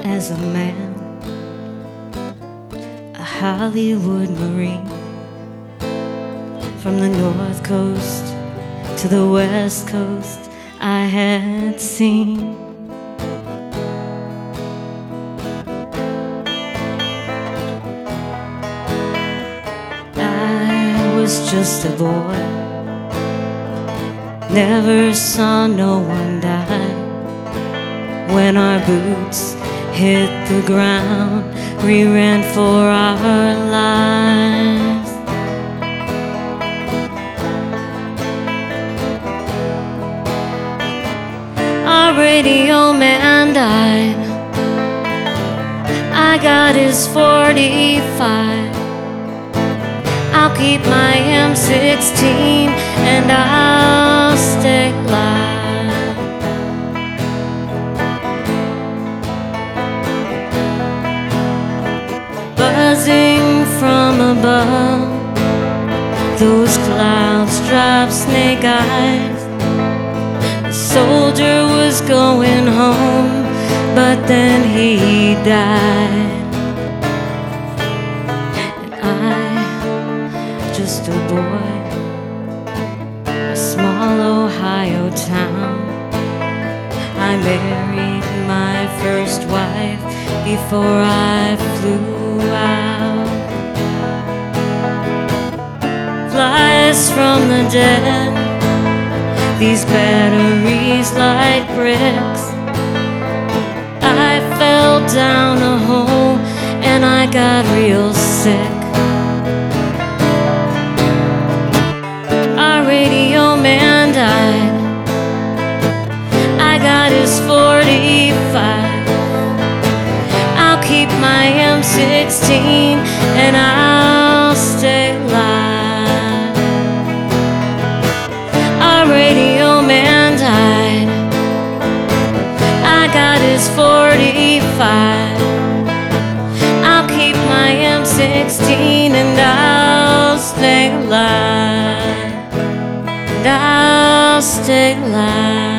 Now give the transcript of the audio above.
as a man, a Hollywood Marine, from the North Coast to the West Coast I had seen. I was just a boy, never saw no one die. When our boots hit the ground, we ran for our lives. Our radio man died, I got his 45. I'll keep my M16 and I'll stay alive. Buzzing from above, those clouds drop snake eyes. The soldier was going home, but then he died. Just a boy, a small Ohio town. I married my first wife before I flew out. Flies from the dead, these batteries like bricks. I fell down a hole and I got real sick. Radio man died, I got his 45. I'll keep my M16 and I'll stay alive. Our radio man died, I got his 45. I'll keep my M16 and I'll stay alive. I'll stay alive.